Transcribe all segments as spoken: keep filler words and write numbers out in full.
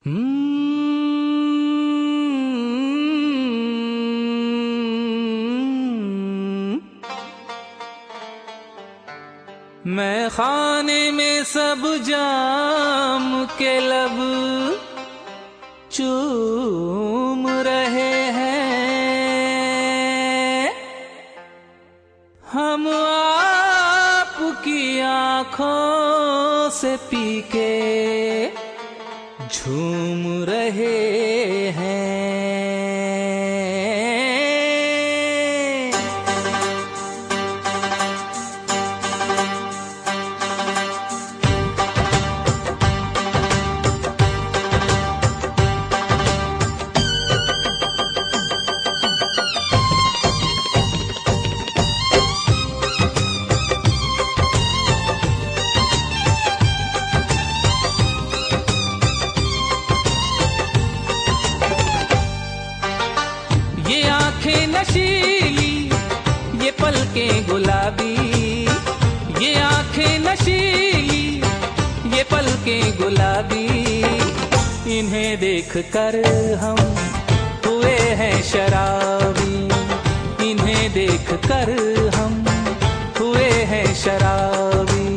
मैं खाने में सब जाम के लब चूम रहे हैं, हम आपकी आँखों से पी के झूम रहे हैं। ये आंखें नशीली, ये पलकें गुलाबी, ये आंखें नशीली, ये पलकें गुलाबी, इन्हें देखकर हम हुए हैं शराबी, इन्हें देखकर हम हुए हैं शराबी।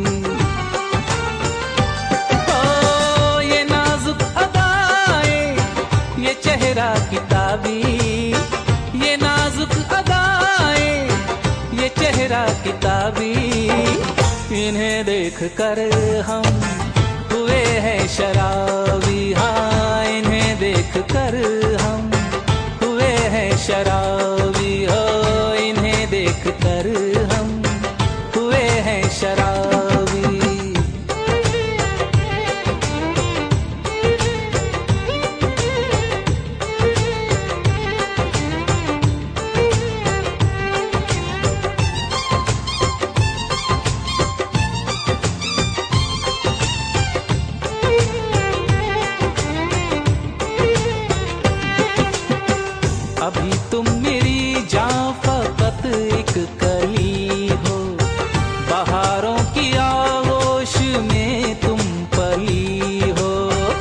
ओ ये नाजुक अदाएं, ये चेहरा किताबी, ये नाजुक अदाएं, ये चेहरा किताबी, इन्हें देखकर हम हुए हैं शराबी। हाँ, इन्हें देखकर हम हुए हैं शराबी। हो इन्हें देखकर हम हुए हैं शराबी। अभी तुम मेरी जान फकत एक कली हो, बहारों की आगोश में तुम पली हो।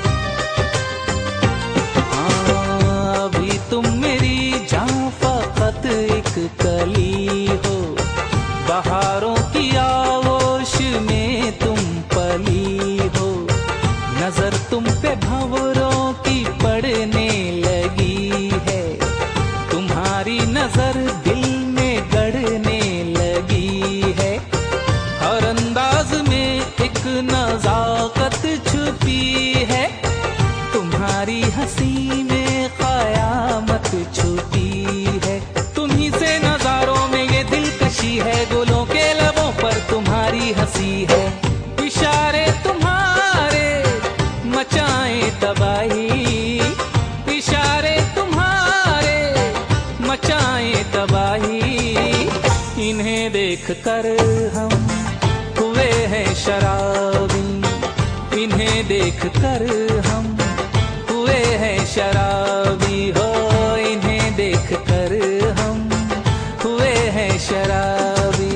हाँ, अभी तुम मेरी जान फकत एक कली हो, बहारों की आगोश में तुम पली हो। नजर तुम पे भंवरों की पड़ने लगी है, तुम्हारी नजर दिल में गड़ने लगी है। हर अंदाज में एक नजाकत छुपी है, तुम्हारी हंसी में कयामत छुपी है। तुम्ही से नजारों में ये दिलकशी है, गुलों के लबों पर तुम्हारी हंसी है। इशारे तुम्हारे मचाए तबाही, इशारे तुम्हारे मचाए तबाही, इन्हें देखकर हम हुए हैं शराबी, इन्हें देखकर हम हुए हैं शराबी। हो इन्हें देखकर हम हुए हैं शराबी।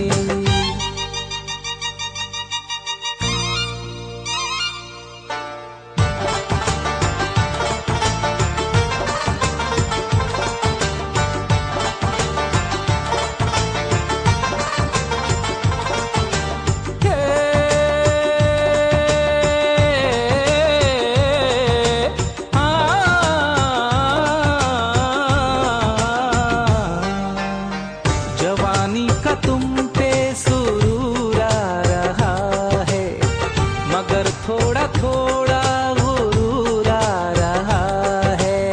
जवानी का तुम पे सुरूर आ रहा है, मगर थोड़ा थोड़ा गुरूर आ रहा है।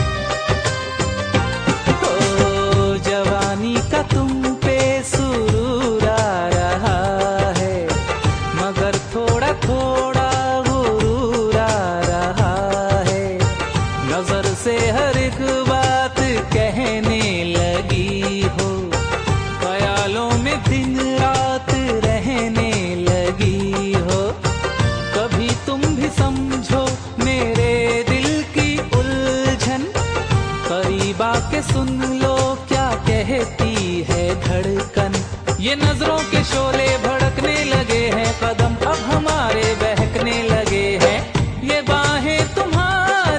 ओ जवानी का तुम पे सुरूर आ रहा है, मगर थोड़ा थोड़ा गुरूर आ रहा है। नजर से हर एक बात कहने लगी हो, ख्यालों में दिन रात रहने लगी हो। कभी तुम भी समझो मेरे दिल की उलझन, करीब आके सुन लो क्या कहती है धड़कन। ये नजरों के शोले भड़कने लगे हैं, कदम अब हमारे बहकने लगे हैं। ये बाहें तुम्हारी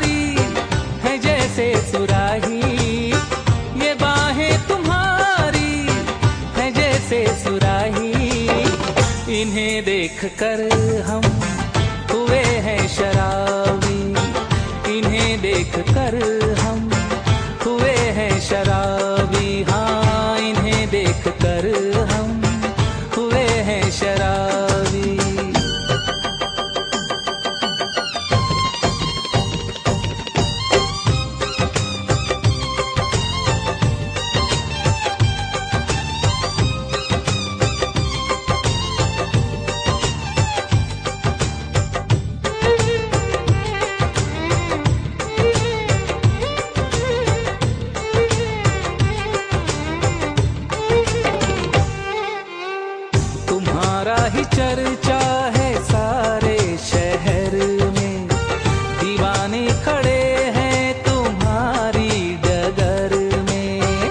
कर हम हुए हैं शराबी, इन्हें देख कर हम हुए हैं शराबी, हाँ इन्हें देख कर हम हुए हैं शराबी। तुम्हारा ही चर्चा है सारे शहर में, दीवाने खड़े हैं तुम्हारी डगर में।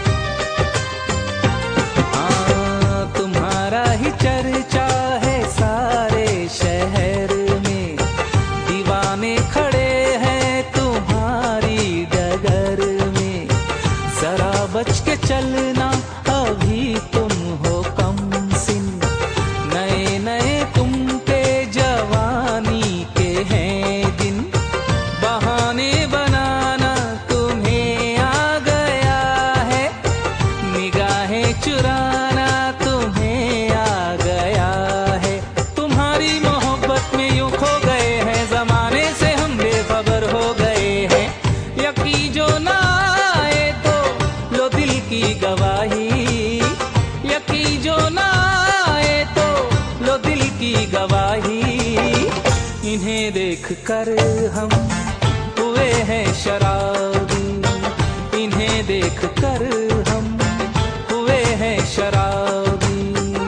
हाँ तुम्हारा ही चर्चा है सारे शहर में, दीवाने खड़े हैं तुम्हारी डगर में। जरा बच के चलना अभी तुम हो कम सिन, नए नए तुम पे जवानी के हैं दिन। बहाने बनाना तुम्हें आ गया है, निगाहें चुराना तुम्हें आ गया है। तुम्हारी मोहब्बत में यूं खो गए हैं, जमाने से हम बेखबर हो गए हैं। यकीन जो ना आए तो लो दिल की गवाही, यकीन जो ना आए तो लो दिल की गवाही। इन्हें देख कर हम हुए हैं शराबी, इन्हें देख कर हम हुए हैं शराबी।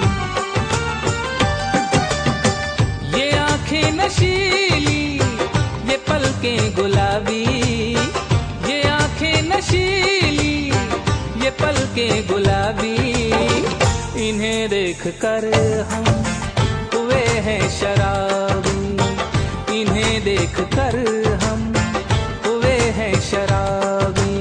ये आंखें नशीली, ये पलकें गुलाबी, ये आंखें नशीली, ये पलकें गुलाबी। इन्हें देख कर हम हुए हैं शराबी, इन्हें देख कर हम हुए हैं शराबी।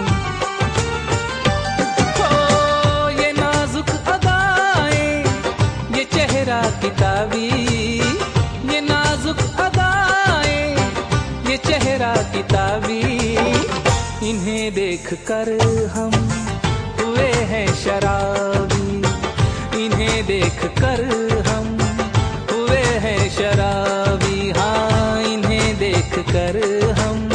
ओ ये नाजुक अदाएं, ये चेहरा किताबी, ये नाजुक अदाएं, ये चेहरा किताबी। इन्हें देख कर हम हुए हैं शराबी, इन्हें देख कर हम हुए हैं शराबी, हाँ इन्हें देख कर हम